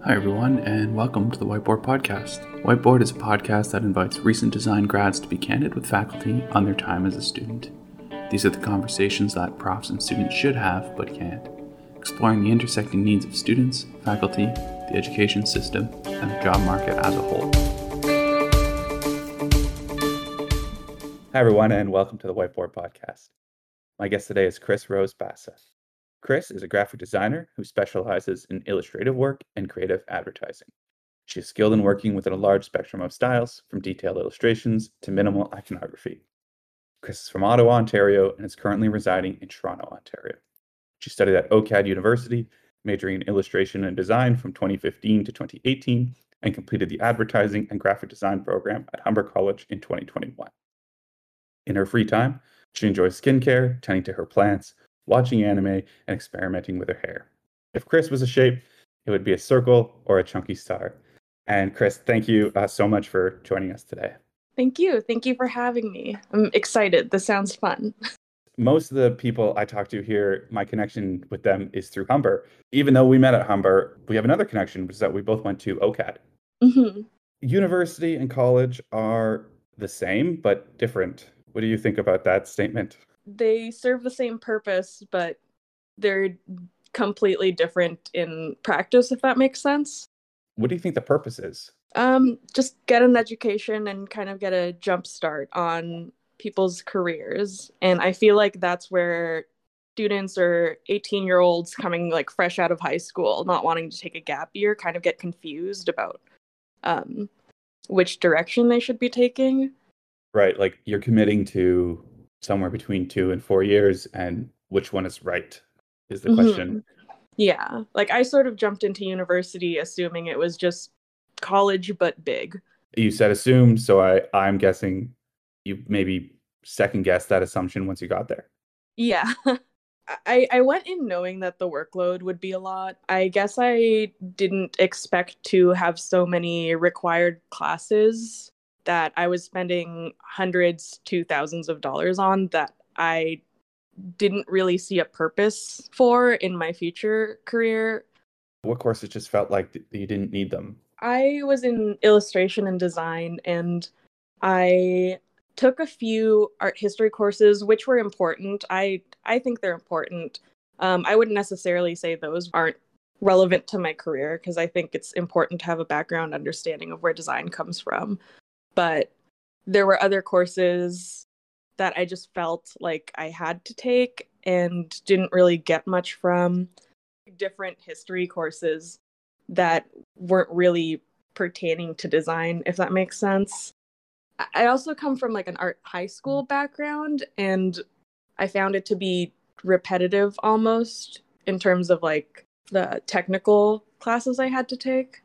Hi, everyone, and welcome to the Whiteboard Podcast. Whiteboard is a podcast that invites recent design grads to be candid with faculty on their time as a student. These are the conversations that profs and students should have but can't, exploring the intersecting needs of students, faculty, the education system, and the job market as a whole. Hi, everyone, and welcome to the Whiteboard Podcast. My guest today is Chris Rose Bassa. Chris is a graphic designer who specializes in illustrative work and creative advertising. She is skilled in working within a large spectrum of styles, from detailed illustrations to minimal iconography. Chris is from Ottawa, Ontario, and is currently residing in Toronto, Ontario. She studied at OCAD University, majoring in illustration and design from 2015 to 2018, and completed the advertising and graphic design program at Humber College in 2021. In her free time, she enjoys skincare, tending to her plants, watching anime, and experimenting with her hair. If Chris was a shape, it would be a circle or a chunky star. And Chris, thank you so much for joining us today. Thank you. Thank you for having me. I'm excited. This sounds fun. Most of the people I talk to here, my connection with them is through Humber. Even though we met at Humber, we have another connection, which is that we both went to OCAD. Mm-hmm. University and college are the same, but different. What do you think about that statement? They serve the same purpose, but they're completely different in practice, if that makes sense. What do you think the purpose is? Just get an education and kind of get a jump start on people's careers. And I feel like that's where students or 18-year-olds coming like fresh out of high school, not wanting to take a gap year, kind of get confused about which direction they should be taking. Right, like you're committing to somewhere between 2 and 4 years, and which one is right is the question. Yeah, like I sort of jumped into university assuming it was just college but big. You said assumed, so I'm guessing you maybe second guessed that assumption once you got there. Yeah. I went in knowing that the workload would be a lot. I guess I didn't expect to have so many required classes that I was spending hundreds to thousands of dollars on that I didn't really see a purpose for in my future career. What courses just felt like you didn't need them? I was in illustration and design, and I took a few art history courses, which were important. I think they're important. I wouldn't necessarily say those aren't relevant to my career, because I think it's important to have a background understanding of where design comes from. But there were other courses that I just felt like I had to take and didn't really get much from. Different history courses that weren't really pertaining to design, if that makes sense. I also come from like an art high school background, and I found it to be repetitive almost in terms of like the technical classes I had to take.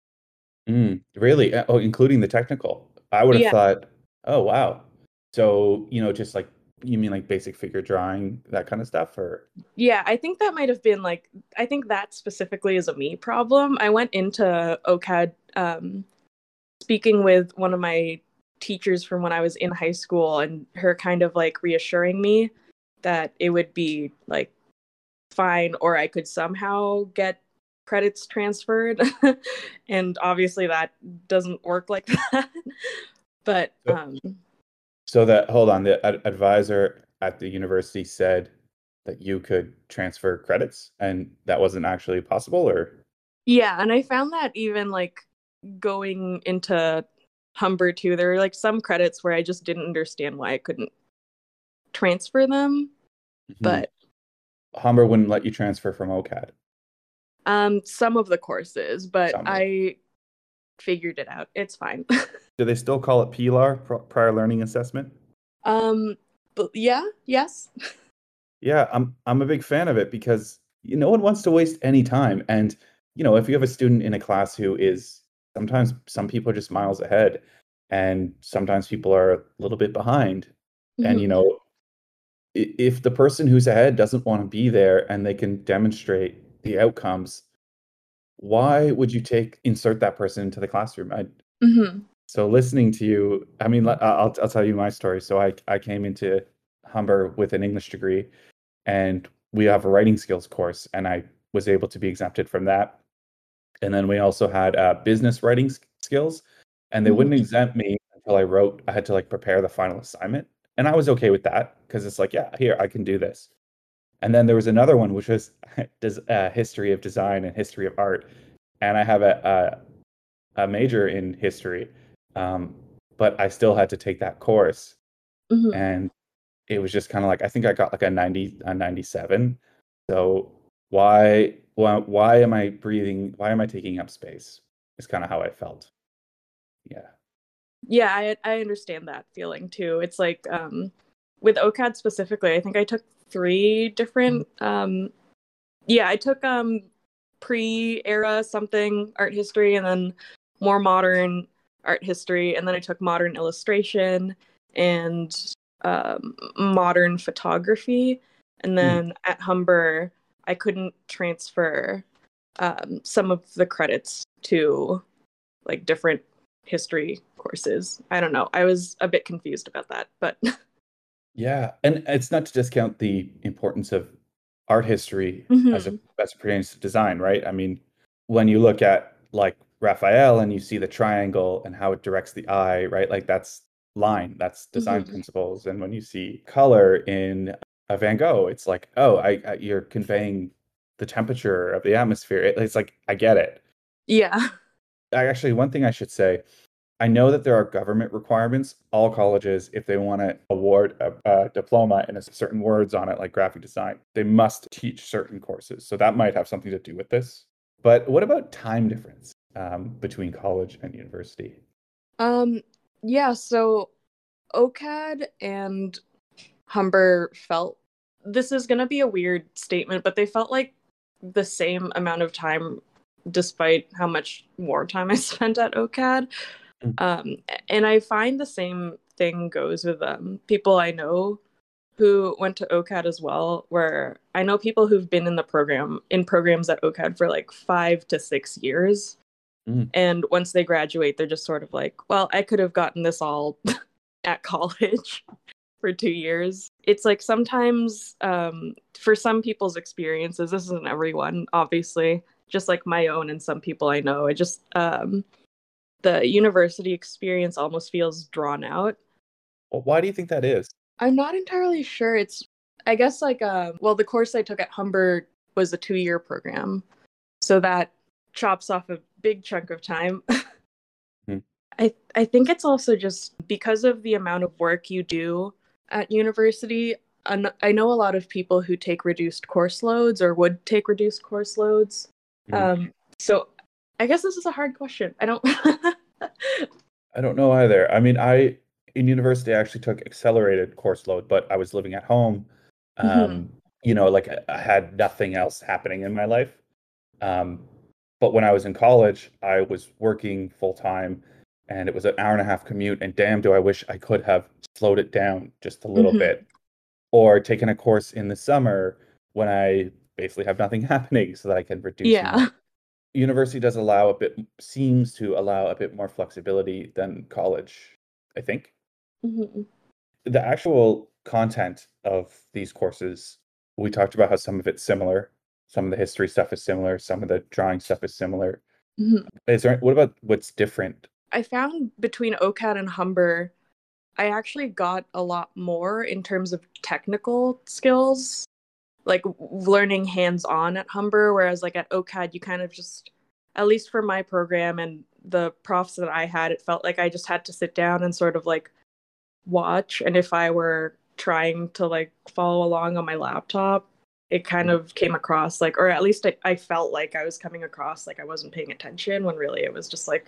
Really? Oh, including the technical? I would have thought, oh, wow. So, just like, you mean like basic figure drawing, that kind of stuff? Or Yeah, I think that might have been like, I think that specifically is a me problem. I went into OCAD speaking with one of my teachers from when I was in high school, and her kind of like reassuring me that it would be like fine, or I could somehow get credits transferred. And obviously that doesn't work like that. But so that, hold on, the advisor at the university said that you could transfer credits and that wasn't actually possible, or? Yeah, and I found that even like going into Humber too, there were like some credits where I just didn't understand why I couldn't transfer them. But Humber wouldn't let you transfer from OCAD. Some of the courses, but I figured it out. It's fine. Do they still call it PLAR, prior learning assessment? But yes. Yeah, I'm a big fan of it because no one wants to waste any time. And if you have a student in a class who is, sometimes some people are just miles ahead, and sometimes people are a little bit behind. And if the person who's ahead doesn't want to be there and they can demonstrate the outcomes, why would you insert that person into the classroom? So listening to you, I mean, I'll tell you my story. So I came into Humber with an English degree, and we have a writing skills course, and I was able to be exempted from that. And then we also had business writing skills, and they Mhm. wouldn't exempt me until I had to like prepare the final assignment. And I was okay with that because it's like, yeah, here, I can do this. And then there was another one, which was history of design and history of art. And I have a major in history, um, but I still had to take that course. Mhm. And it was just kind of like, I think I got like a 97. So why am I breathing? Why am I taking up space? Is kind of how I felt. Yeah. Yeah, I understand that feeling too. It's like with OCAD specifically, I think I took three different yeah, I took pre-era something art history, and then more modern art history, and then I took modern illustration and modern photography. And Mm. then at Humber, I couldn't transfer some of the credits to like different history courses. I don't know. I was a bit confused about that, but Yeah, and it's not to discount the importance of art history Mhm. as it pertains to design, right? I mean, when you look at like Raphael and you see the triangle and how it directs the eye, right? Like that's design Mhm. principles. And when you see color in a Van Gogh, it's like, oh, you're conveying the temperature of the atmosphere. It's like I get it. Yeah. One thing I should say, I know that there are government requirements. All colleges, if they want to award a diploma and a certain words on it, like graphic design, they must teach certain courses. So that might have something to do with this. But what about time difference between college and university? Um yeah, so OCAD and Humber felt, this is going to be a weird statement, but they felt like the same amount of time despite how much more time I spent at OCAD. Mm. Um, and I find the same thing goes with people I know who went to OCAD as well, where I know people who've been in programs at OCAD for like 5 to 6 years. Mm. And once they graduate, they're just sort of like, well, I could have gotten this all at college for 2 years. It's like sometimes for some people's experiences, this isn't everyone, obviously, just like my own and some people I know, it just the university experience almost feels drawn out. Well, why do you think that is? I'm not entirely sure. It's, I guess, like, well, the course I took at Humber was a 2 year program. So that chops off a big chunk of time. Mm. I think it's also just because of the amount of work you do at university. I know a lot of people who take reduced course loads or would take reduced course loads. Mm. So I guess this is a hard question. I don't. I don't know either. I mean, in university I actually took accelerated course load, but I was living at home. Mhm. Like I had nothing else happening in my life. Um, but when I was in college, I was working full time and it was an hour and a half commute. And damn, do I wish I could have slowed it down just a little Mhm. bit or taken a course in the summer when I basically have nothing happening so that I can reduce some Yeah. work. University seems to allow a bit more flexibility than college, I think. Mhm. The actual content of these courses, we talked about how some of it's similar, some of the history stuff is similar, some of the drawing stuff is similar. Mhm. What about what's different? I found between OCAD and Humber, I actually got a lot more in terms of technical skills, like learning hands on at Humber, whereas like at OCAD, you kind of just, at least for my program and the profs that I had, it felt like I just had to sit down and sort of like watch. And if I were trying to like follow along on my laptop, it kind of came across like, or at least I felt like I was coming across like I wasn't paying attention when really it was just like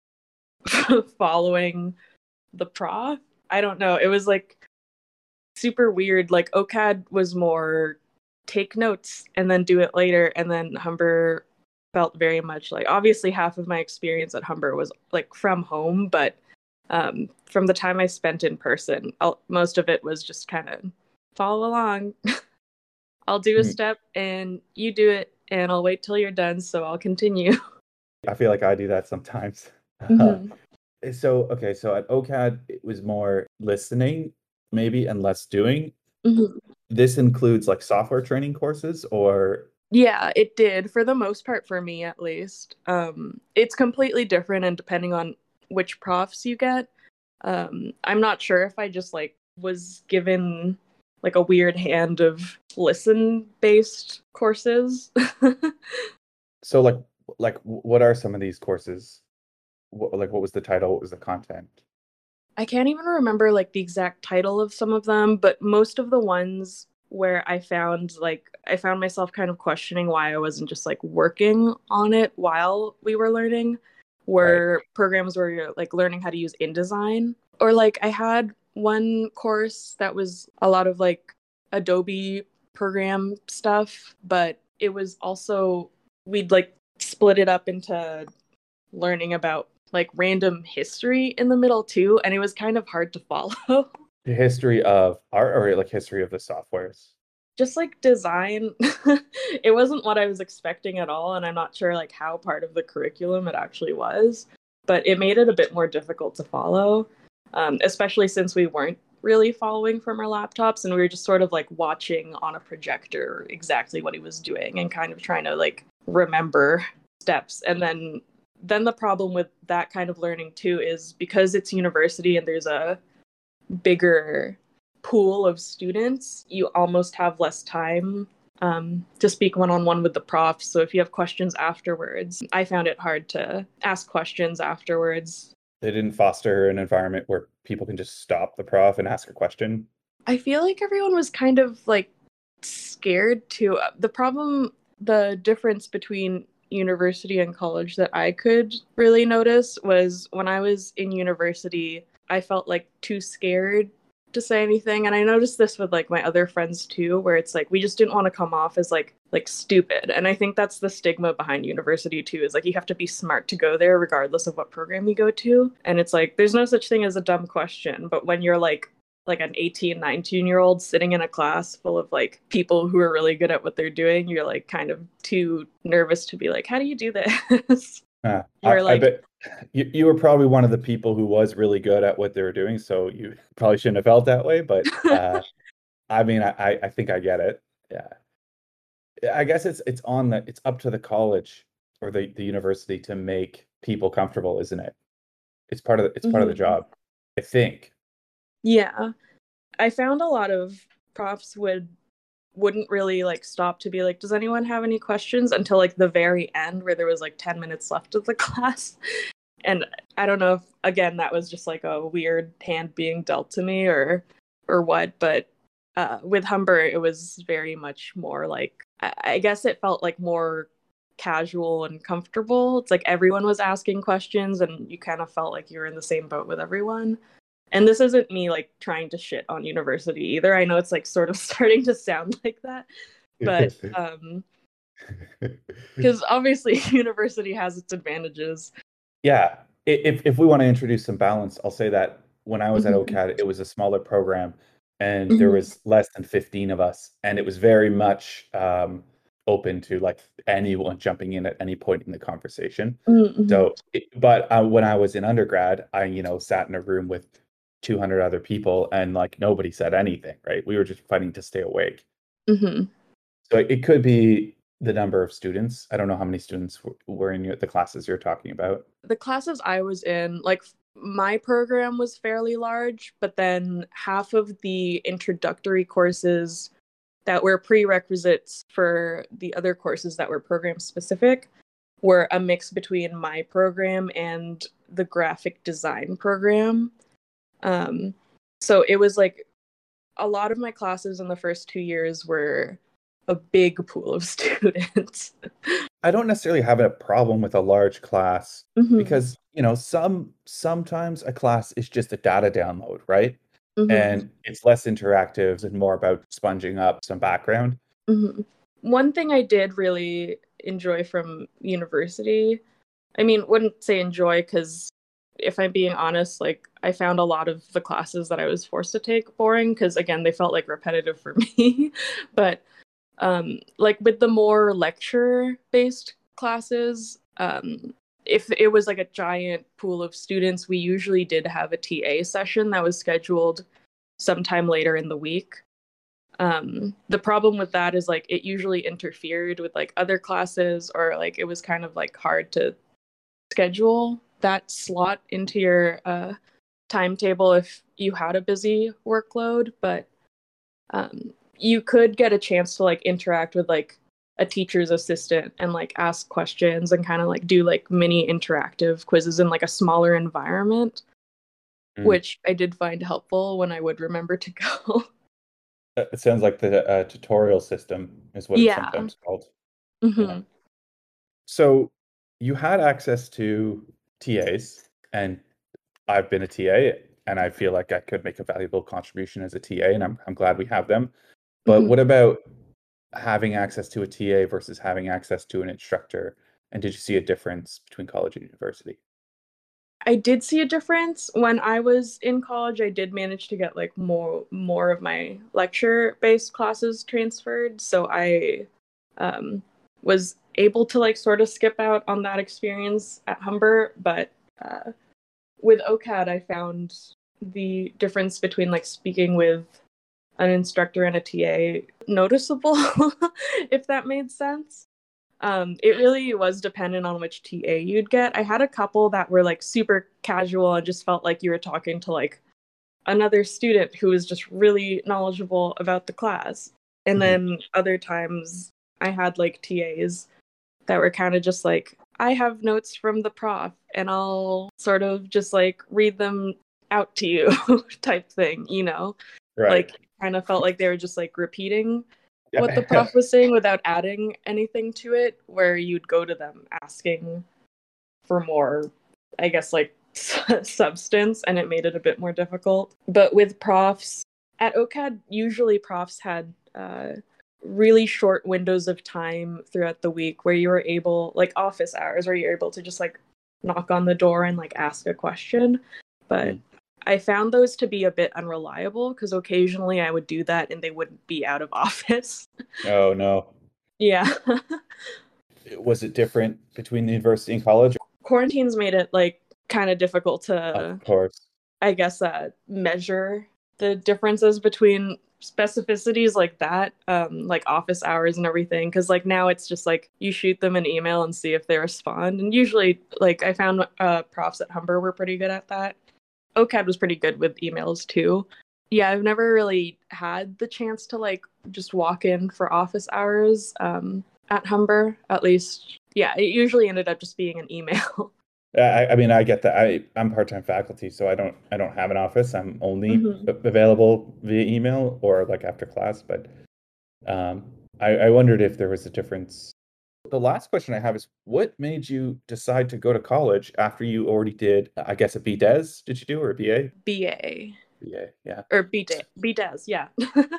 following the prof. I don't know. It was like super weird. Like OCAD was more take notes and then do it later, and then Humber felt very much like, obviously half of my experience at Humber was like from home, but from the time I spent in person, most of it was just kind of follow along. I'll do a Hmm. step and you do it, and I'll wait till you're done, so I'll continue. I feel like I do that sometimes. Mm-hmm. So at OCAD, it was more listening, maybe, and less doing. Mm-hmm. This includes like software training courses, or Yeah, it did for the most part for me at least. It's completely different and depending on which profs you get. I'm not sure if I just like was given like a weird hand of listen based courses. So what are some of these courses? What was the title? What was the content? I can't even remember like the exact title of some of them, but most of the ones where I found myself kind of questioning why I wasn't just like working on it while we were learning Right. were programs where you're like learning how to use InDesign. Or like I had one course that was a lot of like Adobe program stuff, but it was also we'd like split it up into learning about like random history in the middle too, and it was kind of hard to follow. The history of art or like history of the softwares. Just like design, it wasn't what I was expecting at all, and I'm not sure like how part of the curriculum it actually was, but it made it a bit more difficult to follow, especially since we weren't really following from our laptops and we were just sort of like watching on a projector exactly what he was doing and kind of trying to like remember steps. And then the problem with that kind of learning too is because it's university and there's a bigger pool of students, you almost have less time to speak one-on-one with the prof. So if you have questions afterwards, I found it hard to ask questions afterwards. They didn't foster an environment where people can just stop the prof and ask a question. I feel like everyone was kind of like scared to the difference between university and college that I could really notice was when I was in university, I felt like too scared to say anything. And I noticed this with like my other friends too, where it's like we just didn't want to come off as like stupid. And I think that's the stigma behind university too, is like you have to be smart to go there regardless of what program you go to. And it's like there's no such thing as a dumb question, but when you're like an 18, 19-year-old sitting in a class full of like people who are really good at what they're doing, you're like kind of too nervous to be like, how do you do this? You're I like, bet you were probably one of the people who was really good at what they were doing, so you probably shouldn't have felt that way. But I mean, I think I get it. Yeah, I guess it's up to the college or the university to make people comfortable, isn't it? It's part of the mhm. job, I think. Yeah. I found a lot of profs wouldn't really like stop to be like, does anyone have any questions until like the very end where there was like 10 minutes left of the class. And I don't know if again that was just like a weird hand being dealt to me or what, but with Humber it was very much more like I guess it felt like more casual and comfortable. It's like everyone was asking questions and you kind of felt like you were in the same boat with everyone. And this isn't me like trying to shit on university either. I know it's like sort of starting to sound like that, but because obviously university has its advantages. Yeah, if we want to introduce some balance, I'll say that when I was at Mhm. OCAD, it was a smaller program, and there Mhm. was less than 15 of us, and it was very much open to like anyone jumping in at any point in the conversation. Mhm. But when I was in undergrad, I sat in a room with 200 other people, and like nobody said anything, right? We were just fighting to stay awake. Mhm. So it could be the number of students. I don't know how many students were in the classes you're talking about. The classes I was in, like my program was fairly large, but then half of the introductory courses that were prerequisites for the other courses that were program specific were a mix between my program and the graphic design program. Um, so it was like a lot of my classes in the first 2 years were a big pool of students. I don't necessarily have a problem with a large class Hmm. because, sometimes a class is just a data download, right? Hmm. And it's less interactive and more about sponging up some background. Hmm. One thing I did really enjoy from university, I mean, wouldn't say enjoy because if I'm being honest, like I found a lot of the classes that I was forced to take boring because again, they felt like repetitive for me. But like with the more lecture based classes, if it was like a giant pool of students, we usually did have a TA session that was scheduled sometime later in the week. The problem with that is like it usually interfered with like other classes, or like it was kind of like hard to schedule that slot into your timetable if you had a busy workload. But you could get a chance to like interact with like a teacher's assistant and like ask questions and kind of like do like mini interactive quizzes in like a smaller environment, which I did find helpful when I would remember to go. It sounds like the tutorial system is what it's Yeah. sometimes called. Mm-hmm. So you had access to TAs, and I've been a TA, and I feel like I could make a valuable contribution as a TA, and I'm glad we have them. But Mm-hmm. what about having access to a TA versus having access to an instructor? And did you see a difference between college and university? I did see a difference when I was in college. I did manage to get like more of my lecture-based classes transferred, so I was able to like sort of skip out on that experience at Humber. But with OCAD, I found the difference between like speaking with an instructor and a TA noticeable, if that made sense. It really was dependent on which TA you'd get. I had a couple that were like super casual and just felt like you were talking to like another student who was just really knowledgeable about the class. And then other times I had like TAs that were kind of just like, I have notes from the prof and I'll sort of just like read them out to you type thing, you know? Right. Like kind of felt like they were just like repeating what the prof was saying without adding anything to it, where you'd go to them asking for more, I guess, like substance, and it made it a bit more difficult. But with profs at OCAD, usually profs had really short windows of time throughout the week where you were able, like office hours, where you're able to just like knock on the door and like ask a question. But I found those to be a bit unreliable because occasionally I would do that and they wouldn't be out of office. Oh, no. Yeah. Was it different between the university and college? Quarantines made it like kind of difficult to, Of course, I guess, measure the differences between specificities like that, like office hours and everything. Because like now it's just like you shoot them an email and see if they respond. And usually, like I found profs at Humber were pretty good at that. OCAD was pretty good with emails too. Yeah, I've never really had the chance to like just walk in for office hours at Humber, at least. Yeah, it usually ended up just being an email. I mean, I get that. I'm part-time faculty, so I don't have an office. I'm only available via email or like after class. But I wondered if there was a difference. The last question I have is, what made you decide to go to college after you already did, I guess, a BDes? Did you do, or a BA? BA. BA, yeah. Or BDes, yeah.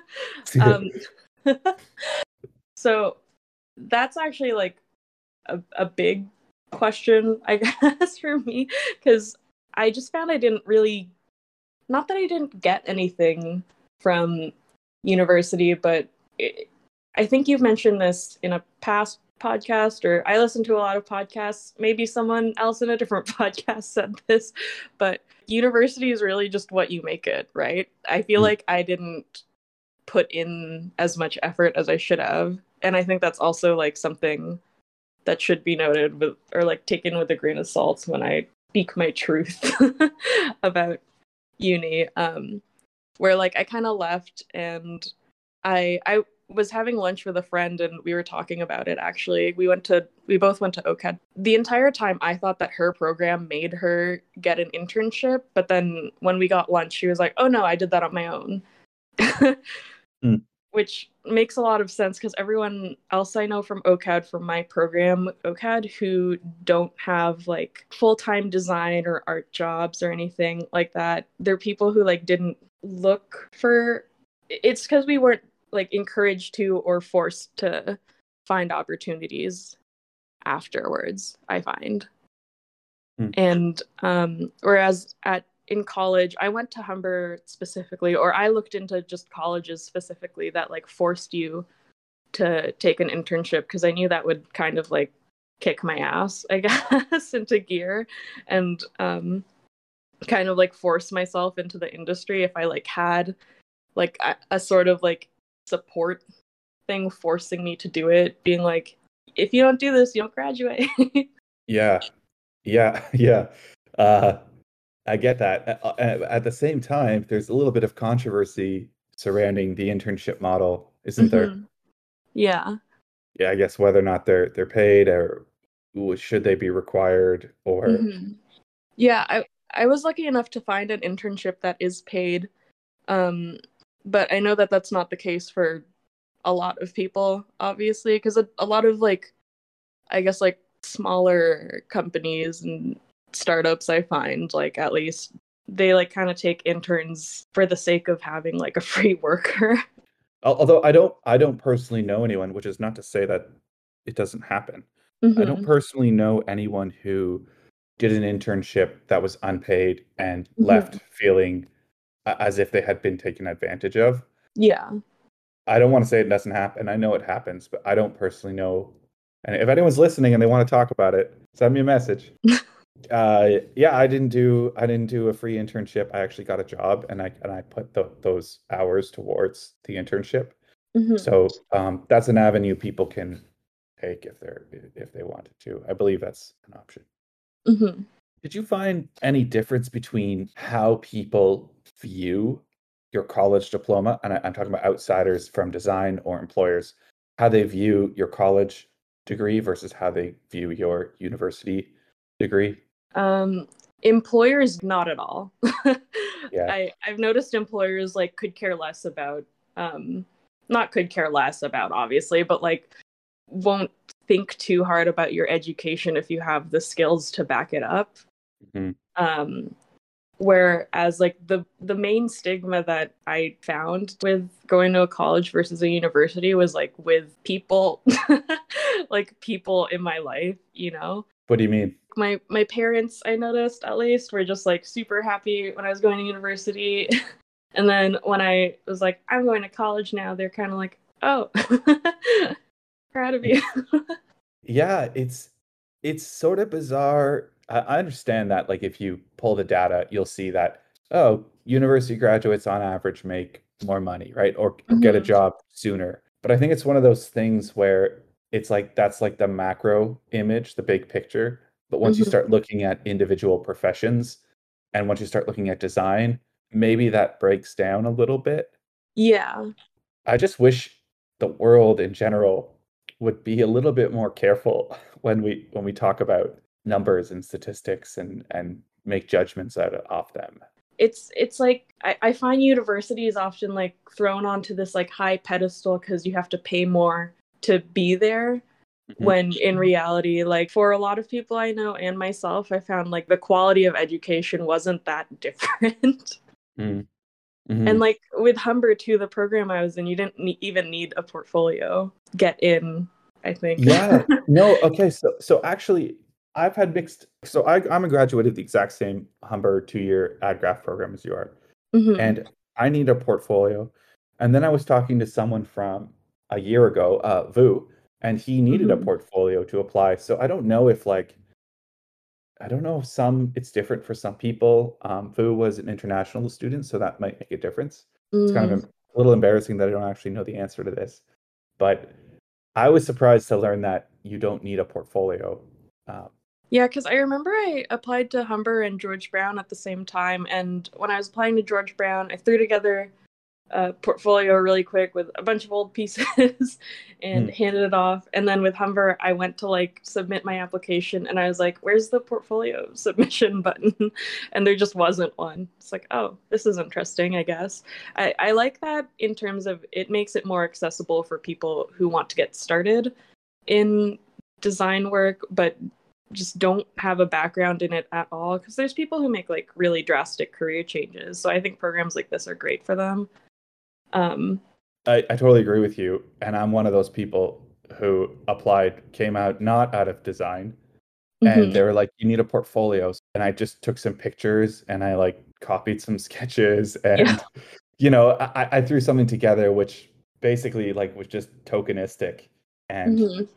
So that's actually like a big question, I guess, for me, because I just found I didn't really, not that I didn't get anything from university, but I think you've mentioned this in a past podcast, or I listen to a lot of podcasts. Maybe someone else in a different podcast said this, but university is really just what you make it, right? I feel like I didn't put in as much effort as I should have. And I think that's also like something that should be noted with, or like taken with a grain of salt when I speak my truth about uni. Where like I kind of left and I was having lunch with a friend and we were talking about it. Actually, we both went to OCAD. The entire time I thought that her program made her get an internship, but then when we got lunch, she was like, "Oh no, I did that on my own." Which makes a lot of sense because everyone else I know from OCAD, from my program, OCAD, who don't have like full-time design or art jobs or anything like that, they're people who like didn't look for, it's because we weren't like encouraged to or forced to find opportunities afterwards, I find. And whereas in college, I went to Humber specifically, or I looked into just colleges specifically that like forced you to take an internship because I knew that would kind of like kick my ass, I guess, into gear and kind of like force myself into the industry if I like had like a sort of like support thing forcing me to do it, being like, if you don't do this, you don't graduate. Yeah, yeah. Uh, I get that. At the same time, there's a little bit of controversy surrounding the internship model, isn't there? Yeah. Yeah, I guess whether or not they're paid or should they be required or Yeah, I was lucky enough to find an internship that is paid. But I know that that's not the case for a lot of people, obviously, because a lot of like, I guess like smaller companies and startups, I find like at least they like kind of take interns for the sake of having like a free worker. although I don't personally know anyone, which is not to say that it doesn't happen. I don't hmm personally know anyone who did an internship that was unpaid and left hmm feeling as if they had been taken advantage of. Yeah. I don't want to say it doesn't happen. I know it happens, but I don't personally know. And if anyone's listening and they want to talk about it, send me a message. Yeah, I didn't do a free internship. I actually got a job, and I put those hours towards the internship. hmm So that's an avenue people can take if they wanted to. I believe that's an option. hmm Did you find any difference between how people view your college diploma? And I'm talking about outsiders from design or employers, how they view your college degree versus how they view your university degree? Um, Employers, not at all. Yeah. I've noticed employers like could care less about, um, not could care less about, obviously, but like won't think too hard about your education if you have the skills to back it up. Mhm. Um, Whereas like the main stigma that I found with going to a college versus a university was like with people, like people in my life, you know. What do you mean? My parents, I noticed at least, were just like super happy when I was going to university. And then when I was like, I'm going to college now, they're kind of like, oh, proud of you. Yeah, it's sort of bizarre. I understand that, like, if you pull the data, you'll see that, oh, university graduates on average make more money, right? Or get a hmm job sooner. But I think it's one of those things where it's like that's like the macro image, the big picture. But once you hmm start looking at individual professions and once you start looking at design, maybe that breaks down a little bit. Yeah. I just wish the world in general would be a little bit more careful when we talk about numbers and statistics and make judgments out of them. It's like I find university is often like thrown onto this like high pedestal because you have to pay more to be there, Mhm. when in reality, like for a lot of people I know and myself, I found like the quality of education wasn't that different. Mhm. And Mhm. like with Humber too, the program I was in, you didn't even need a portfolio get in, I think. Yeah. No, okay, so actually I've had mixed so I'm a graduate of the exact same Humber 2-year ad graph program as you are. hmm And I need a portfolio. And then I was talking to someone from a year ago, Vu, and he needed a hmm portfolio to apply. So I don't know if like I don't know if some it's different for some people. Vu was an international student, so that might make a difference. It's kind of mm a little embarrassing that I don't actually know the answer to this, but I was surprised to learn that you don't need a portfolio. Um, Yeah, because I remember I applied to Humber and George Brown at the same time. And when I was applying to George Brown, I threw together a portfolio really quick with a bunch of old pieces and hmm, handed it off. And then with Humber, I went to like submit my application and I was like, where's the portfolio submission button? And there just wasn't one. It's like, oh, this is interesting, I guess. I like that in terms of it makes it more accessible for people who want to get started in design work, but just don't have a background in it at all. Because there's people who make like really drastic career changes. So I think programs like this are great for them. Um, I totally agree with you, and I'm one of those people who applied, came out not out of design, and they mhm. were like, "You need a portfolio," and I just took some pictures and I like copied some sketches, Yeah. and I threw something together which basically like was just tokenistic, and hmm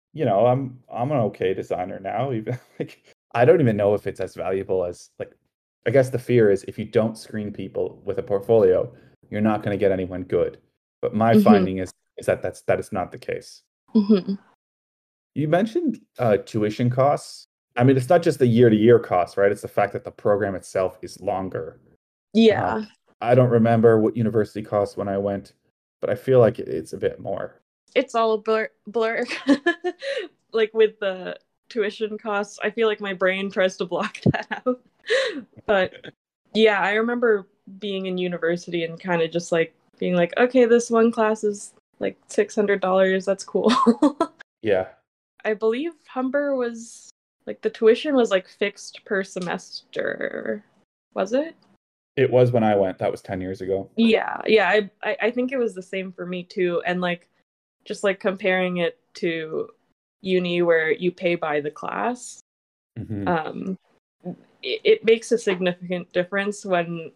I'm an okay designer now. Even like I don't even know if it's as valuable as like I guess the fear is if you don't screen people with a portfolio, you're not going to get anyone good. But my Mm-hmm. finding is that is not the case. Mm-hmm. You mentioned tuition costs. I mean, it's not just the year-to-year costs, right? It's the fact that the program itself is longer. Um, Yeah, I don't remember what university costs when I went, but I feel like it's a bit more. it's all a blur. Like with the tuition costs, I feel like my brain tries to block that out. But yeah, I remember being in university and kind of just like being like, okay, this one class is like $600. That's cool. Yeah, I believe Humber was like the tuition was like fixed per semester. Was it? it was when I went. That was 10 years ago. Yeah, yeah. I think it was the same for me too. And like just like comparing it to uni where you pay by the class, Hmm. um, it makes a significant difference when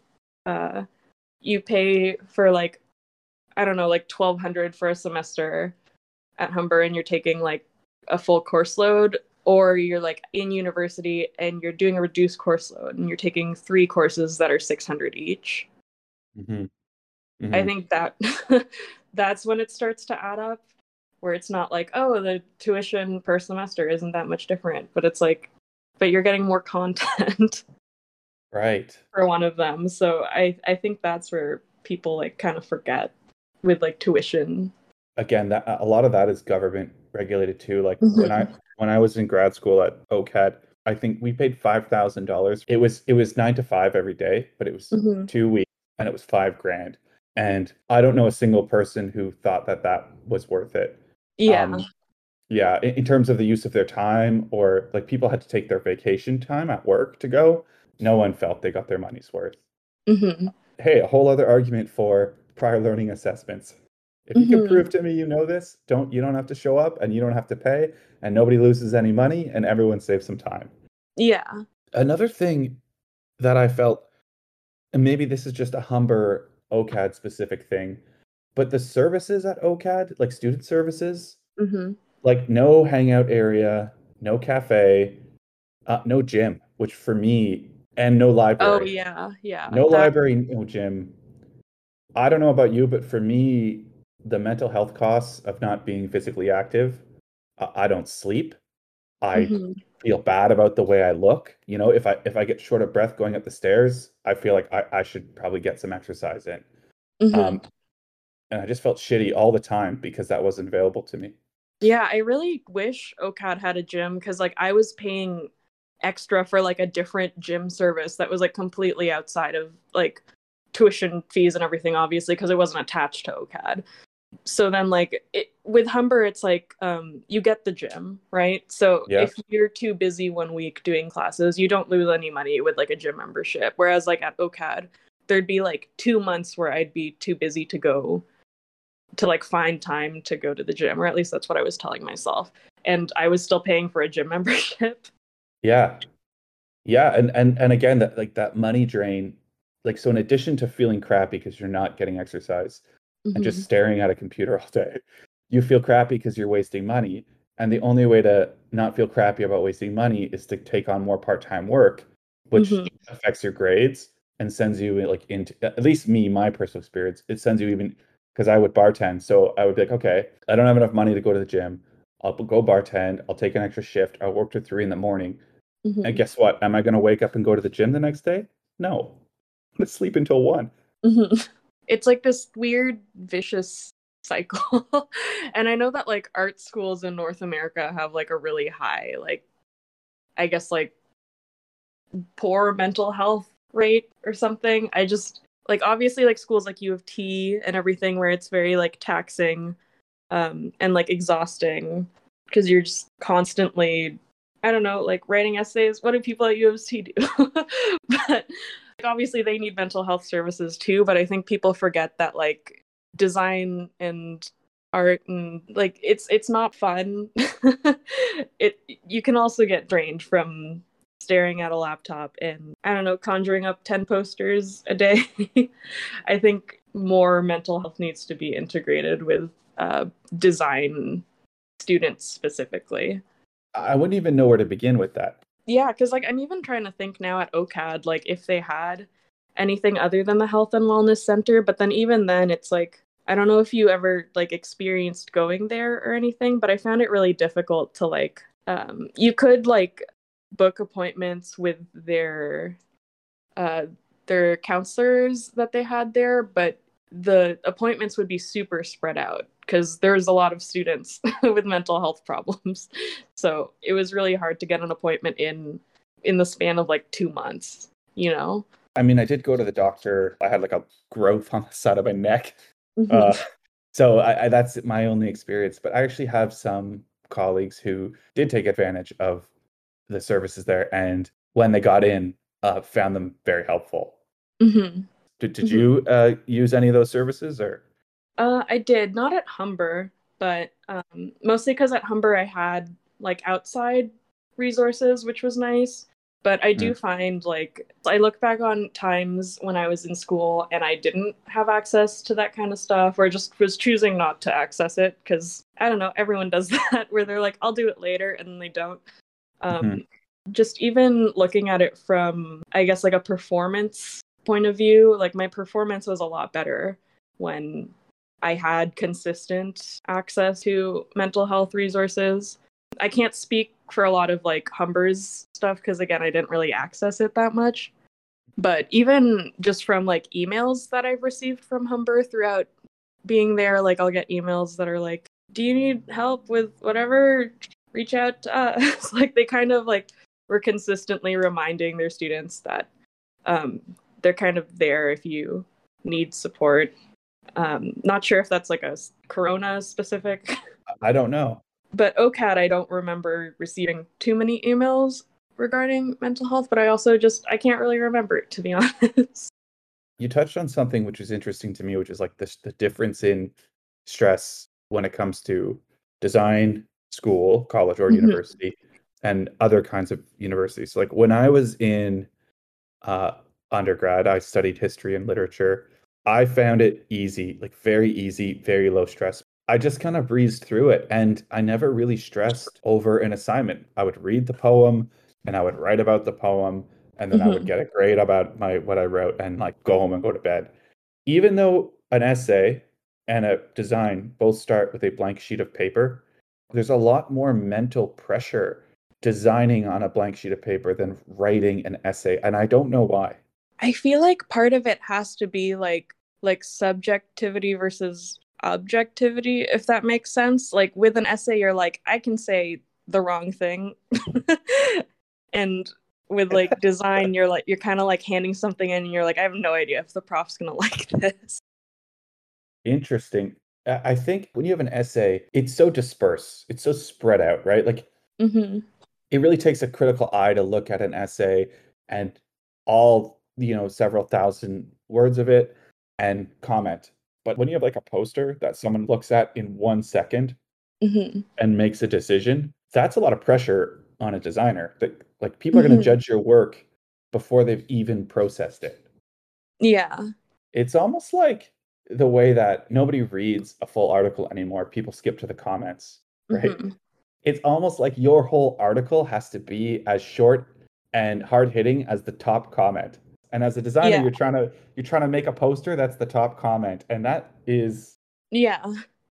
you pay for like I don't know like 1,200 for a semester at Humber and you're taking like a full course load, or you're like in university and you're doing a reduced course load and you're taking 3 courses that are 600 each. Hmm. I Hmm. think that that's when it starts to add up, where it's not like, oh, the tuition per semester isn't that much different, but it's like, but you're getting more content Right. for one of them. So I think that's where people like kind of forget with like tuition. Again, that a lot of that is government regulated too. Like Mm-hmm. when I was in grad school at OCAD, I think we paid $5,000. It was 9 to 5 every day, but it was Mm-hmm. 2 weeks and it was 5 grand. And I don't know a single person who thought that that was worth it. Yeah. Um, yeah, in terms of the use of their time, or like people had to take their vacation time at work to go. No one felt they got their money's worth. Mm-hmm. Hey, a whole other argument for prior learning assessments. If you can Mm-hmm. prove to me you know this, you don't have to show up and you don't have to pay and nobody loses any money and everyone saves some time. Yeah. Another thing that I felt, and maybe this is just a Humber OCAD specific thing, but the services at OCAD, like student services, Mm-hmm. like no hangout area, no cafe, no gym, which for me, and no Oh library. yeah, yeah. No That. library, no gym. I don't know about you, but for me, the mental health costs of not being physically active, I don't sleep. I Mm-hmm. feel bad about the way I look. You know, if I get short of breath going up the stairs, I feel like I should probably get some exercise in. Mm-hmm. Um, and I just felt shitty all the time because that wasn't available to me. Yeah, I really wish OCAD had a gym because like I was paying extra for like a different gym service that was like completely outside of like tuition fees and everything, obviously, because it wasn't attached to OCAD. So then like with Humber, it's like you get the gym, right? So Yeah. if you're too busy one week doing classes, you don't lose any money with like a gym membership. Whereas like at OCAD, there'd be like 2 months where I'd be too busy to go to like find time to go to the gym, or at least that's what I was telling myself. And I was still paying for a gym membership. Yeah. Yeah, and again, that like that money drain, like so in addition to feeling crappy because you're not getting exercise and just Mm-hmm. staring at a computer all day, you feel crappy because you're wasting money. And the only way to not feel crappy about wasting money is to take on more part-time work, which Mm-hmm. affects your grades and sends you like into, at least me, my personal experience, it sends you even, because I would bartend. So I would be like, okay, I don't have enough money to go to the gym. I'll go bartend. I'll take an extra shift. I'll work to 3 in the morning. And Mm-hmm. guess what? Am I going to wake up and go to the gym the next day? No. I'm going to sleep until 1. Mm-hmm. It's like this weird vicious cycle. And I know that like art schools in North America have like a really high like I guess like poor mental health rate or something. I just like obviously like schools like U of T and everything where it's very like taxing and like exhausting because you're just constantly I don't know like writing essays. What do people at U of T do? But like, obviously they need mental health services too, but I think people forget that like design and art and like it's not fun. It you can also get drained from staring at a laptop and I don't know conjuring up 10 posters a day. I think more mental health needs to be integrated with design students specifically. I wouldn't even know where to begin with that. Yeah, because like I'm even trying to think now at OCAD, like if they had anything other than the health and wellness center, but then even then it's like I don't know if you ever like experienced going there or anything, but I found it really difficult to like you could like book appointments with uh their counselors that they had there, but the appointments would be super spread out because there's a lot of students with mental health problems. So it was really hard to get an appointment in the span of like 2 months, you know? I mean, I did go to the doctor. I had like a growth on the side of my neck. Mm-hmm. Uh, so that's my only experience. But I actually have some colleagues who did take advantage of the services there, and when they got in, found them very helpful. Mm-hmm. Did Mm-hmm. you use any of those services, or? I did, not at Humber, but mostly because at Humber I had like outside resources, which was nice. But I do Mm. find like I look back on times when I was in school and I didn't have access to that kind of stuff, or just was choosing not to access it because I don't know, everyone does that where they're like, I'll do it later, and then they don't. Mhm. Just even looking at it from, I guess, like a performance point of view, like my performance was a lot better when I had consistent access to mental health resources. I can't speak for a lot of like Humber's stuff because again, I didn't really access it that much. But even just from like emails that I've received from Humber throughout being there, like I'll get emails that are like, "Do you need help with whatever? Reach out to us." Like they kind of like were consistently reminding their students that um, they're kind of there if you need support. Not sure if that's like a Corona specific, I don't know. but OCAD, I don't remember receiving too many emails regarding mental health, but I also just, I can't really remember it, to be honest. You touched on something which is interesting to me, which is like the difference in stress when it comes to design, school, college, or Mhm. university, and other kinds of universities. Like when I was in uh, undergrad, I studied history and literature. I found it easy, like very easy, very low stress. I just kind of breezed through it, and I never really stressed over an assignment. I would read the poem and I would write about the poem, and then I would Mhm. get a grade about my what I wrote and like go home and go to bed. Even though an essay and a design both start with a blank sheet of paper, there's a lot more mental pressure designing on a blank sheet of paper than writing an essay, and I don't know why. I feel like part of it has to be like subjectivity versus objectivity, if that makes sense. Like with an essay, you're like, I can say the wrong thing. And with like design, you're like you're kind of like handing something in and you're like, I have no idea if the prof's gonna like this. Interesting. I think when you have an essay, it's so dispersed, it's so spread out, right? Like Mm-hmm. it really takes a critical eye to look at an essay and all, several thousand words of it and comment. But when you have like a poster that someone looks at in 1 second Mm-hmm. and makes a decision, that's a lot of pressure on a designer. That like people are going to Mm-hmm. judge your work before they've even processed it. Yeah. It's almost like the way that nobody reads a full article anymore. People skip to the comments, right? Mm-hmm. It's almost like your whole article has to be as short and hard hitting as the top comment. And as a designer, Yeah. you're trying to make a poster that's the top comment, and that is Yeah.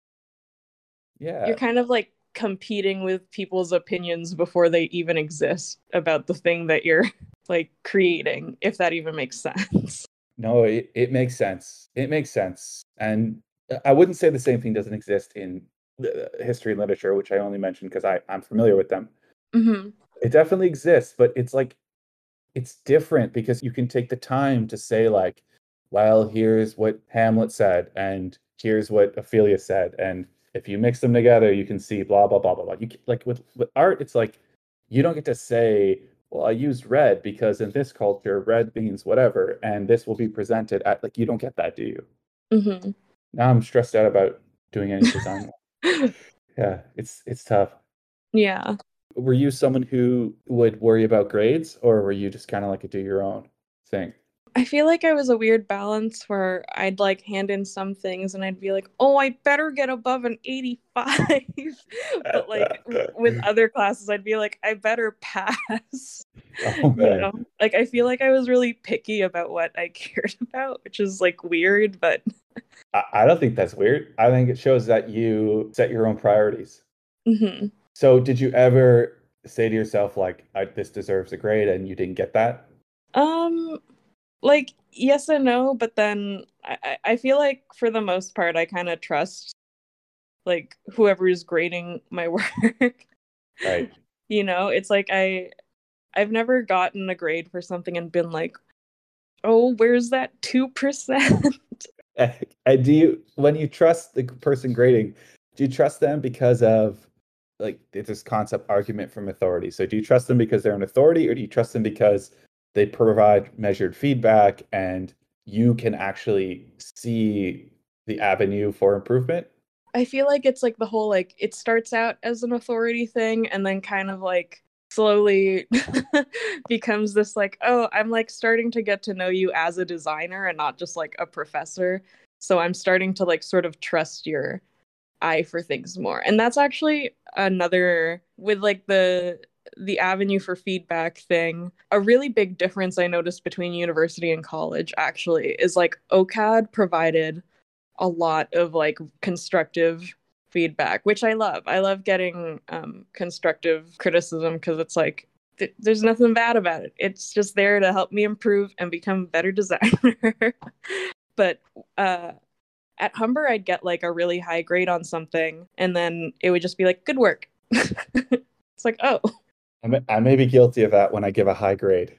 You're yeah. kind of like competing with people's opinions before they even exist about the thing that you're like creating, if that even makes sense. No, it makes sense. It makes sense. And I wouldn't say the same thing doesn't exist in history and literature, which I only mentioned because I'm familiar with them. Mm-hmm. It definitely exists, but it's like it's different because you can take the time to say like, well, here's what Hamlet said, and here's what Ophelia said, and if you mix them together, you can see blah blah blah blah blah. Like with art, it's like you don't get to say, well, I used red because in this culture, red means whatever, and this will be presented at like you don't get that, do you? Mm-hmm. Now I'm stressed out about doing any design. Yeah, it's tough. Yeah. Were you someone who would worry about grades, or were you just kind of like a do your own thing? I feel like I was a weird balance where I'd like hand in some things and I'd be like, oh, I better get above an 85. But like with other classes, I'd be like, I better pass. Oh You man. know, like I feel like I was really picky about what I cared about, which is like weird, but I don't think that's weird. I think it shows that you set your own priorities. mhm. So did you ever say to yourself like this deserves a grade and you didn't get that? um like yes and no, but then I feel like for the most part I kind of trust like whoever is grading my work. Right. You know, it's like I've never gotten a grade for something and been like, "Oh, where's that 2%?" And do you, when you trust the person grading, do you trust them because of like this concept argument from authority? So do you trust them because they're an authority, or do you trust them because they provide measured feedback and you can actually see the avenue for improvement? I feel like it's like the whole like it starts out as an authority thing and then kind of like slowly becomes this like, oh, I'm like starting to get to know you as a designer and not just like a professor. So I'm starting to like sort of trust your eye for things more. And that's actually another with like the avenue for feedback thing. A really big difference I noticed between university and college actually is like OCAD provided a lot of like constructive feedback, which I love. I love getting constructive criticism because it's like there's nothing bad about it. It's just there to help me improve and become a better designer. But at Humber, I'd get like a really high grade on something, and then it would just be like, "Good work." It's like, oh. I may be guilty of that when I give a high grade.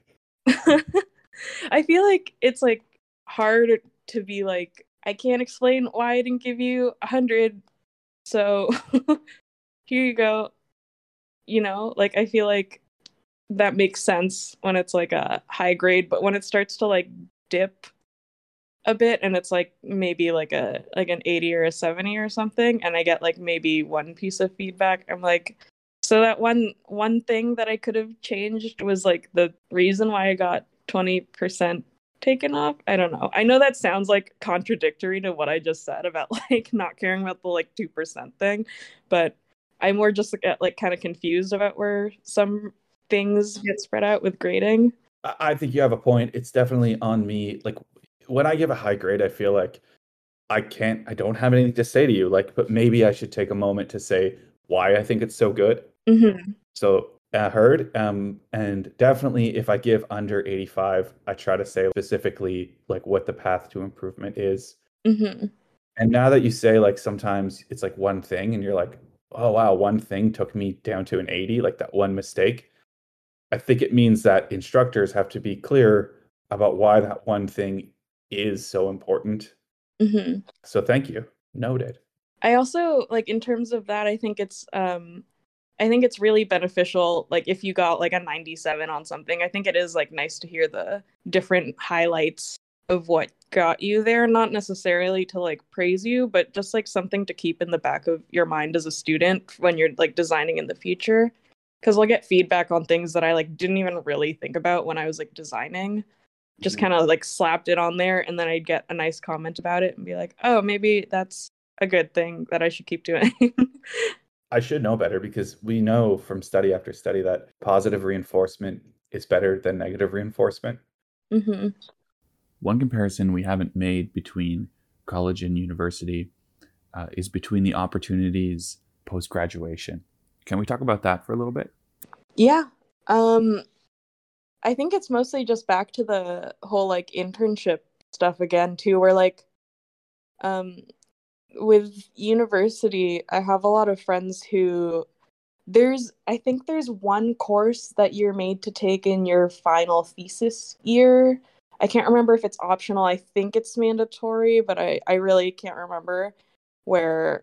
I feel like it's like hard to be like, I can't explain why I didn't give you 100, so here you go. You know, like I feel like that makes sense when it's like a high grade, but when it starts to like dip a bit and it's like maybe like an 80 or a 70 or something, and I get like maybe one piece of feedback, I'm like, so that one thing that I could have changed was like the reason why I got 20% taken off. I don't know. I know that sounds like contradictory to what I just said about like not caring about the like 2% thing, but I more just get like kind of confused about where some things get spread out with grading. I think you have a point. It's definitely on me. Like when I give a high grade, I feel like I don't have anything to say to you. Like, but maybe I should take a moment to say why I think it's so good. Mm-hmm. So I heard, and definitely if I give under 85, I try to say specifically like what the path to improvement is. Mm-hmm. And now that you say like sometimes it's like one thing and you're like, oh wow, one thing took me down to an 80, like that one mistake. I think it means that instructors have to be clear about why that one thing is so important. Mm-hmm. So thank you. Noted. I also like in terms of that, I think it's really beneficial like if you got like a 97 on something. I think it is like nice to hear the different highlights of what got you there, not necessarily to like praise you, but just like something to keep in the back of your mind as a student when you're like designing in the future. Because I'll get feedback on things that I like didn't even really think about when I was like designing. Just Mhm. kind of like slapped it on there, and then I'd get a nice comment about it and be like, oh, maybe that's a good thing that I should keep doing. I should know better because we know from study after study that positive reinforcement is better than negative reinforcement. Hmm. One comparison we haven't made between college and university is between the opportunities post graduation. Can we talk about that for a little bit? Yeah. Um, I think it's mostly just back to the whole like internship stuff again too, where like um with university, I have a lot of friends who I think there's one course that you're made to take in your final thesis year. I can't remember if it's optional. I think it's mandatory, but I really can't remember where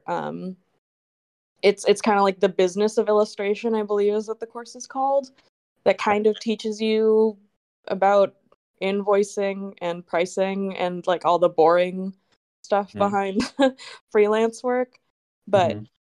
it's kind of like the business of illustration, I believe is what the course is called, that kind of teaches you about invoicing and pricing and like all the boring stuff Mhm. behind freelance work. But Mhm.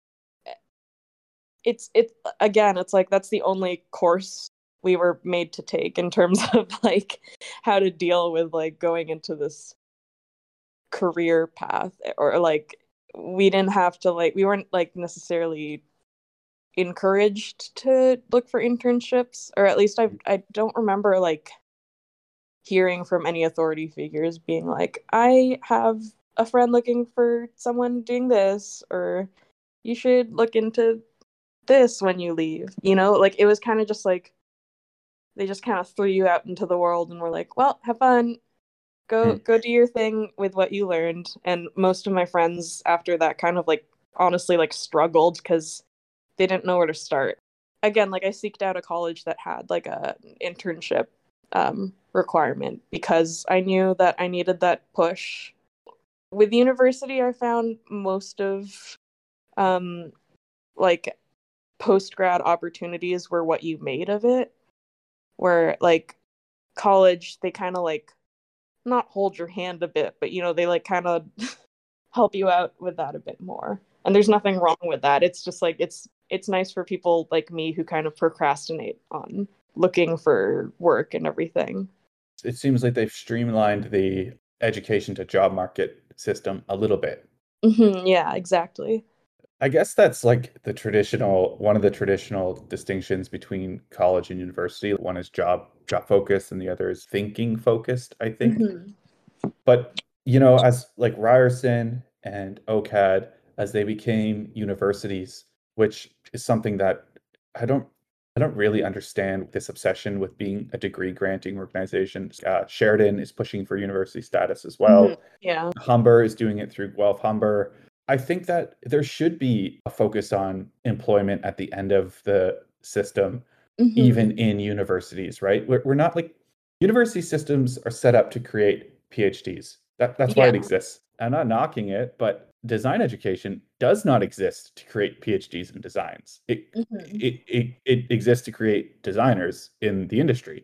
it's again, it's like that's the only course we were made to take in terms of like how to deal with like going into this career path, or like we didn't have to like we weren't like necessarily encouraged to look for internships, or at least I don't remember like hearing from any authority figures being like, I have a friend looking for someone doing this, or you should look into this when you leave. Like it was kind of just like they just kind of threw you out into the world and were like, well, have fun, go do your thing with what you learned. And most of my friends after that kind of like honestly like struggled because they didn't know where to start. Again, like I seeked out a college that had like a internship requirement because I knew that I needed that push. With university, I found most of like post-grad opportunities were what you made of it, where like college, they kind of like not hold your hand a bit, but they like kind of help you out with that a bit more. And there's nothing wrong with that. It's just like it's nice for people like me who kind of procrastinate on looking for work and everything. It seems like they've streamlined the education to job market system a little bit. Yeah, exactly. I guess that's like one of the traditional distinctions between college and university. One is job focused and the other is thinking focused, I think. But, as like Ryerson and OCAD, as they became universities, which is something that I don't really understand, this obsession with being a degree granting organization. Sheridan is pushing for university status as well. Yeah. Humber is doing it through Guelph Humber. I think that there should be a focus on employment at the end of the system, even in universities, right? We're not like, university systems are set up to create PhDs. That's why it exists. I'm not knocking it, but design education does not exist to create PhDs in designs. It exists to create designers in the industry.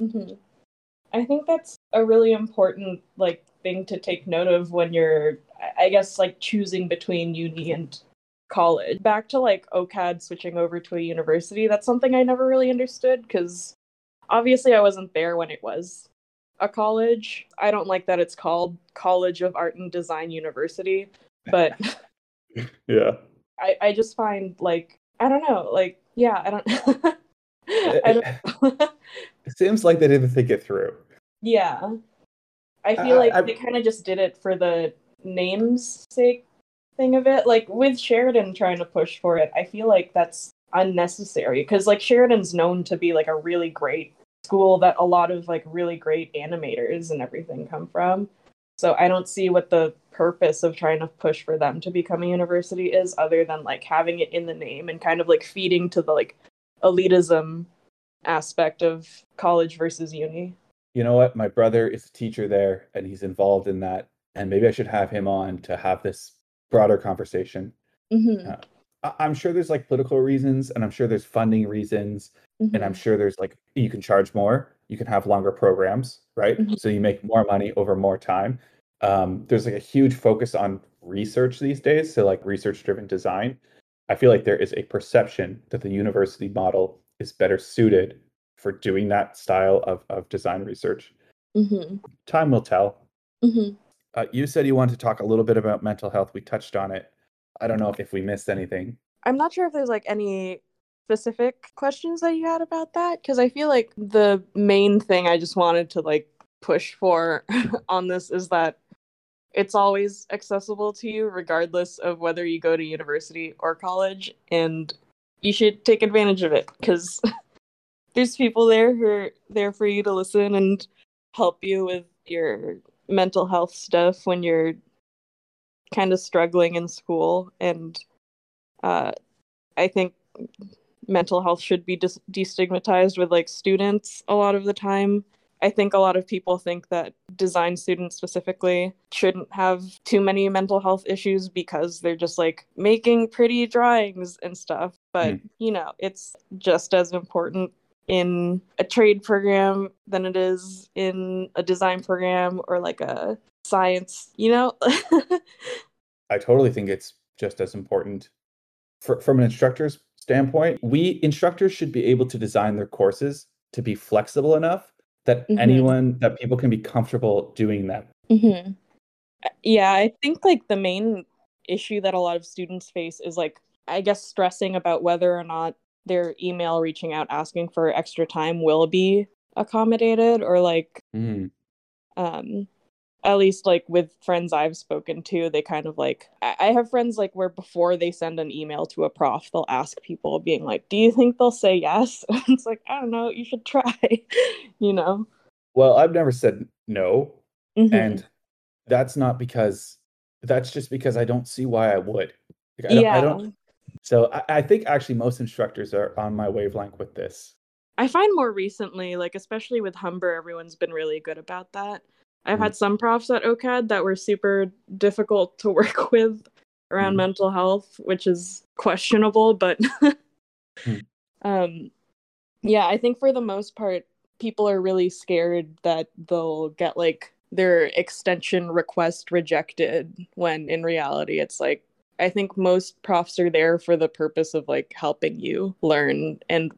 I think that's a really important like thing to take note of when you're, I guess, like choosing between uni and college. Back to like OCAD switching over to a university, that's something I never really understood because obviously I wasn't there when it was a college. I don't like that it's called College of Art and Design University, but yeah. I just find like, I don't know, like, yeah, I don't I don't It seems like they didn't think it through. Yeah. I feel like they kind of just did it for the name's sake thing of it. Like with Sheridan trying to push for it, I feel like that's unnecessary because like Sheridan's known to be like a really great school that a lot of like really great animators and everything come from. So I don't see what the purpose of trying to push for them to become a university is other than like having it in the name and kind of like feeding to the like elitism aspect of college versus uni. You know what? My brother is a teacher there and he's involved in that. And maybe I should have him on to have this broader conversation. I'm sure there's like political reasons and I'm sure there's funding reasons. And I'm sure there's like, you can charge more, you can have longer programs, right? So you make more money over more time. There's like a huge focus on research these days. So like research driven design. I feel like there is a perception that the university model is better suited for doing that style of design research. Time will tell. You said you wanted to talk a little bit about mental health. We touched on it. I don't know if we missed anything. I'm not sure if there's like any specific questions that you had about that, because I feel like the main thing I just wanted to like push for on this is that it's always accessible to you regardless of whether you go to university or college, and you should take advantage of it because there's people there who are there for you to listen and help you with your mental health stuff when you're kind of struggling in school. And I think mental health should be destigmatized with like students a lot of the time. I think a lot of people think that design students specifically shouldn't have too many mental health issues because they're just like making pretty drawings and stuff. But, it's just as important in a trade program than it is in a design program or like a science, I totally think it's just as important. From an instructor's standpoint, we instructors should be able to design their courses to be flexible enough that that people can be comfortable doing them. Yeah, I think like the main issue that a lot of students face is like I guess, stressing about whether or not their email reaching out asking for extra time will be accommodated, or like um at least like with friends I've spoken to, they kind of like, I have friends like where before they send an email to a prof, they'll ask people being like, do you think they'll say yes? It's like, I don't know, you should try, you know? Well, I've never said no, Mm-hmm. and that's just because I don't see why I would. Like, I Yeah. don't. So I think actually most instructors are on my wavelength with this. I find more recently, like especially with Humber, everyone's been really good about that. I've Mm, had some profs at OCAD that were super difficult to work with around mm, mental health, which is questionable, but mm. um yeah, I think for the most part, people are really scared that they'll get like their extension request rejected when in reality it's like, I think most profs are there for the purpose of like helping you learn, and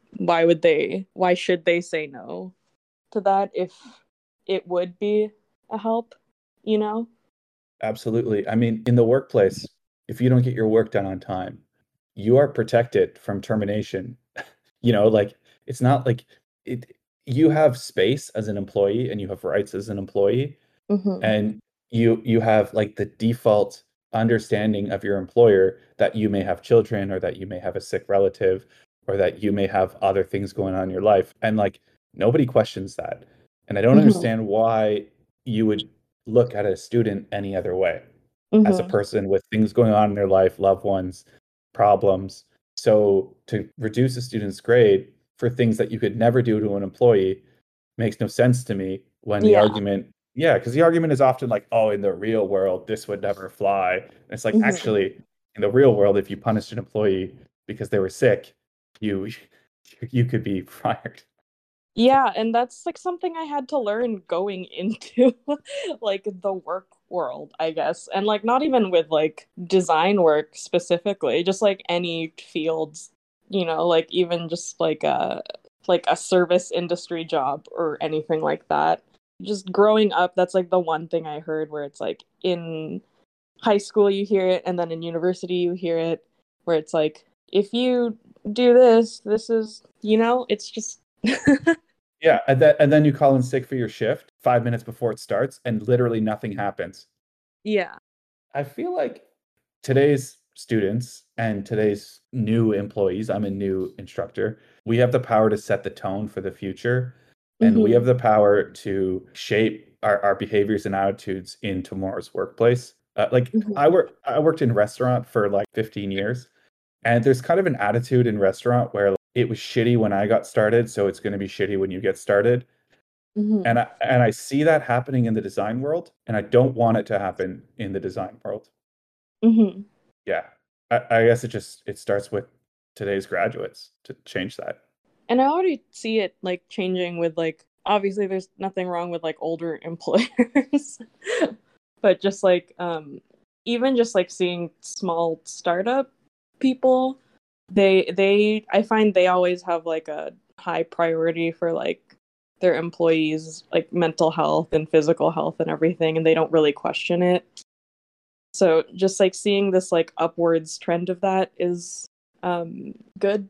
why should they say no to that if it would be a help, you know? Absolutely. I mean, in the workplace, if you don't get your work done on time, you are protected from termination. Like it's not like it you have space as an employee and you have rights as an employee, Mhm. and you have like the default understanding of your employer that you may have children or that you may have a sick relative or that you may have other things going on in your life, and like nobody questions that. And I don't Mhm. understand why you would look at a student any other way as a Mhm. person with things going on in their life, loved ones, problems. So to reduce a student's grade for things that you could never do to an employee makes no sense to me when the Yeah. argument, yeah, because the argument is often like, oh, in the real world, this would never fly. And it's like, Mhm. actually, in the real world, if you punished an employee because they were sick, you you could be fired. Yeah, and that's like something I had to learn going into like the work world, I guess. And like not even with like design work specifically, just like any fields, like even just like a service industry job or anything like that. Just growing up, that's like the one thing I heard where it's like in high school you hear it and then in university you hear it, where it's like if you do this, this is, it's just Yeah, and then you call in sick for your shift 5 minutes before it starts, and literally nothing happens. yeah. I feel like today's students and today's new employees, I'm a new instructor, we have the power to set the tone for the future. And we have Mhm. the power to shape our behaviors and attitudes in tomorrow's workplace. Like Mhm. I worked in restaurant for like 15 years, and there's kind of an attitude in restaurant where like, it was shitty when I got started, so it's going to be shitty when you get started. Mhm. And I see that happening in the design world, and I don't want it to happen in the design world. Mhm. Yeah. I guess it starts with today's graduates to change that. And I already see it like changing with like, obviously there's nothing wrong with like older employers, but just like even just like seeing small startup people, they I find they always have like a high priority for like their employees like mental health and physical health and everything, and they don't really question it. So just like seeing this like upwards trend of that is good.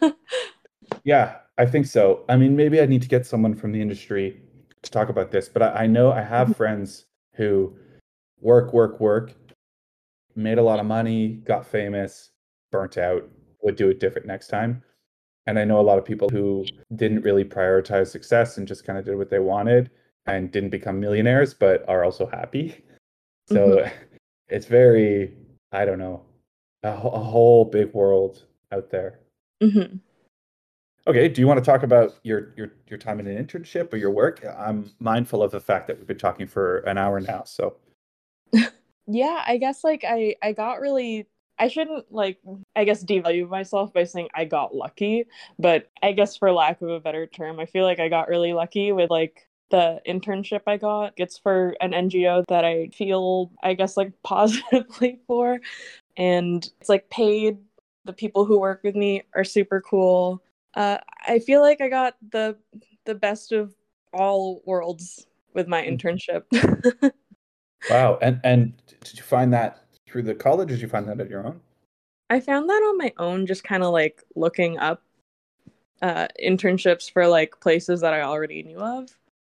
Yeah, I think so. I mean, maybe I need to get someone from the industry to talk about this, but I know I have friends who work, made a lot of money, got famous, burnt out, would do it different next time. And I know a lot of people who didn't really prioritize success and just kind of did what they wanted and didn't become millionaires, but are also happy. Mhm. So it's very, I don't know, a whole big world out there. Mhm. Okay, do you want to talk about your time in an internship or your work? I'm mindful of the fact that we've been talking for an hour now, so Yeah, I guess like I got really, I shouldn't like, I guess, devalue myself by saying I got lucky, but I guess for lack of a better term, I feel like I got really lucky with like the internship I got. It's for an NGO that I feel, I guess, like positively for, and it's like paid. The people who work with me are super cool. I feel like I got the best of all worlds with my internship. wow. And did you find that through the college or did you find that at your own? I found that on my own, just kind of like looking up internships for like places that I already knew of.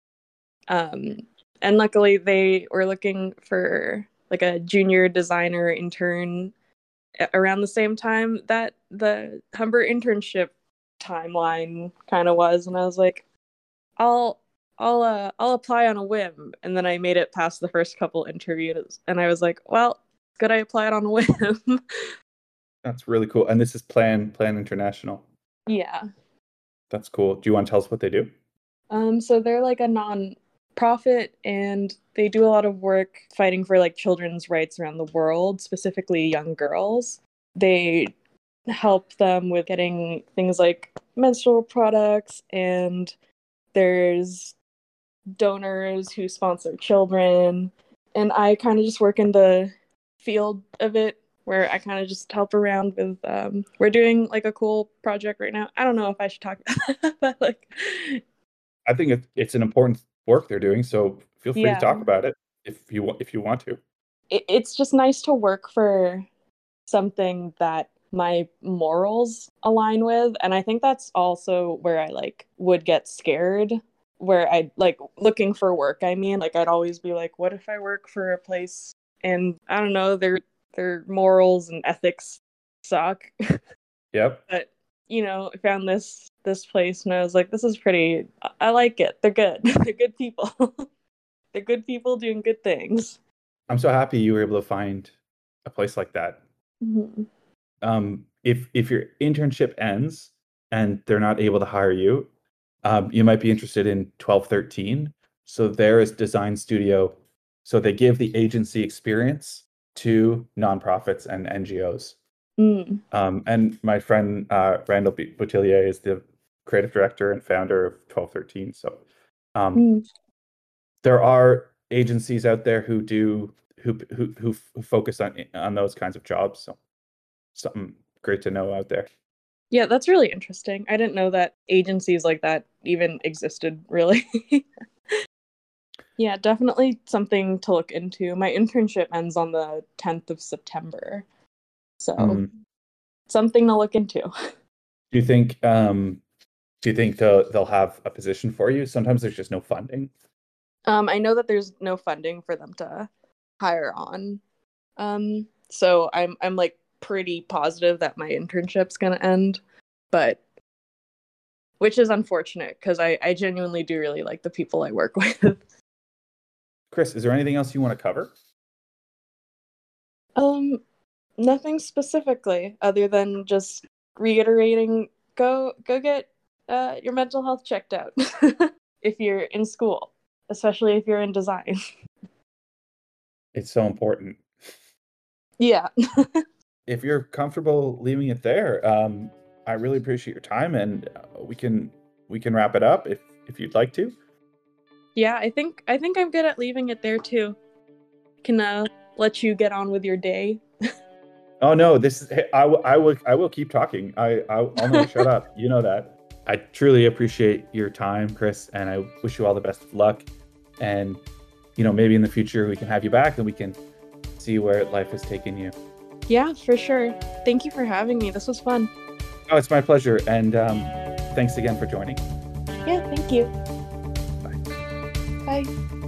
And luckily they were looking for like a junior designer intern around the same time that the Humber internship timeline kind of was, and I was like, I'll apply on a whim, and then I made it past the first couple interviews, and I was like, well, could I apply it on a whim? That's really cool. And this is Plan International. Yeah. That's cool. Do you want to tell us what they do? So they're like a non-profit, and they do a lot of work fighting for like children's rights around the world, specifically young girls. They help them with getting things like menstrual products, and there's donors who sponsor children. And I kind of just work in the field of it, where I kind of just help around with we're doing like a cool project right now. I don't know if I should talk about that, but like I think it's an important work they're doing, so feel free to talk about it if you want to. It's just nice to work for something that my morals align with, and I think that's also where I like would get scared, where I like looking for work. I mean, like I'd always be like, what if I work for a place and I don't know, their morals and ethics suck. Yep. But I found this place and I was like, this is pretty, I like it. They're good. They're good people. They're good people doing good things. I'm so happy you were able to find a place like that. Mm-hmm. If your internship ends and they're not able to hire you, you might be interested in 1213. So there is design studio. So they give the agency experience to nonprofits and NGOs. And my friend Randall Boutillier is the creative director and founder of 1213. So there are agencies out there who focus on those kinds of jobs. So something great to know out there. Yeah, that's really interesting. I didn't know that agencies like that even existed, really. Yeah, definitely something to look into. My internship ends on the 10th of September. So something to look into. Do you think they'll have a position for you? Sometimes there's just no funding. I know that there's no funding for them to hire on. So I'm like pretty positive that my internship's gonna end, but which is unfortunate because I genuinely do really like the people I work with. Chris, is there anything else you want to cover? Nothing specifically other than just reiterating, go get your mental health checked out if you're in school, especially if you're in design. It's so important. Yeah. If you're comfortable leaving it there, I really appreciate your time, and we can wrap it up if you'd like to. Yeah, I think I'm good at leaving it there too. Can let you get on with your day. Oh no, I will keep talking. I'll never shut up. You know that. I truly appreciate your time, Chris, and I wish you all the best of luck. And maybe in the future we can have you back and we can see where life has taken you. Yeah, for sure. Thank you for having me. This was fun. Oh, it's my pleasure. And thanks again for joining. Yeah, thank you. Bye. Bye.